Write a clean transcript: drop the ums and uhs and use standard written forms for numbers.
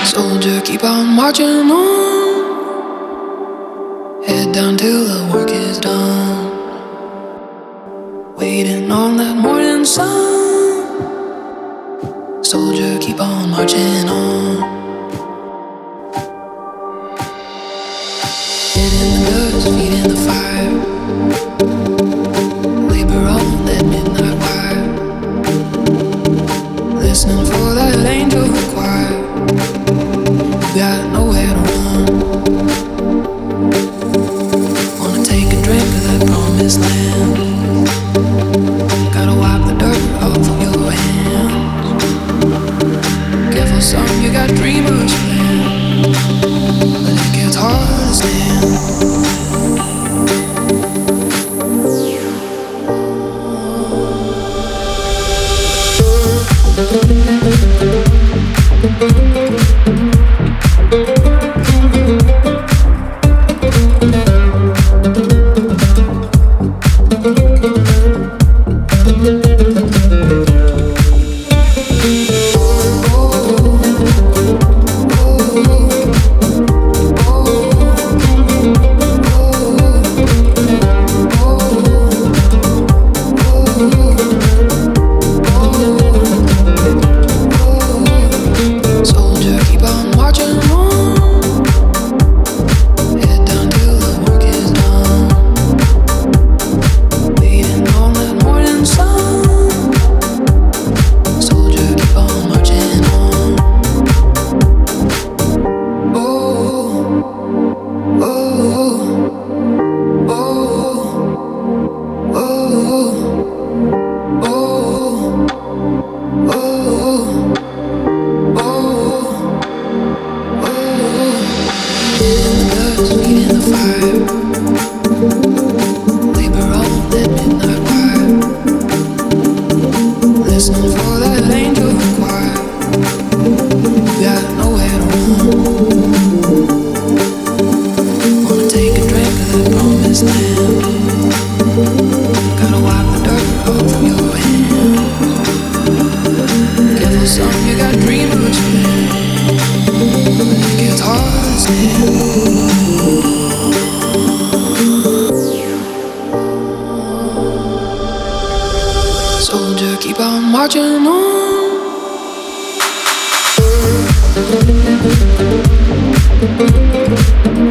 Soldier, keep on marching on. Head down till the work is done. Waiting on that morning sun. Soldier, keep on marching on. Head in the dust, feet in the fire. Labor on that midnight wire. Listening for that angel choir. Got nowhere to run. Wanna take a drink of that promised land. Gotta wipe the dirt off of your hands. Careful, son, you got dreamers planned, but it gets hard to stand. Soldier, keep on marching on.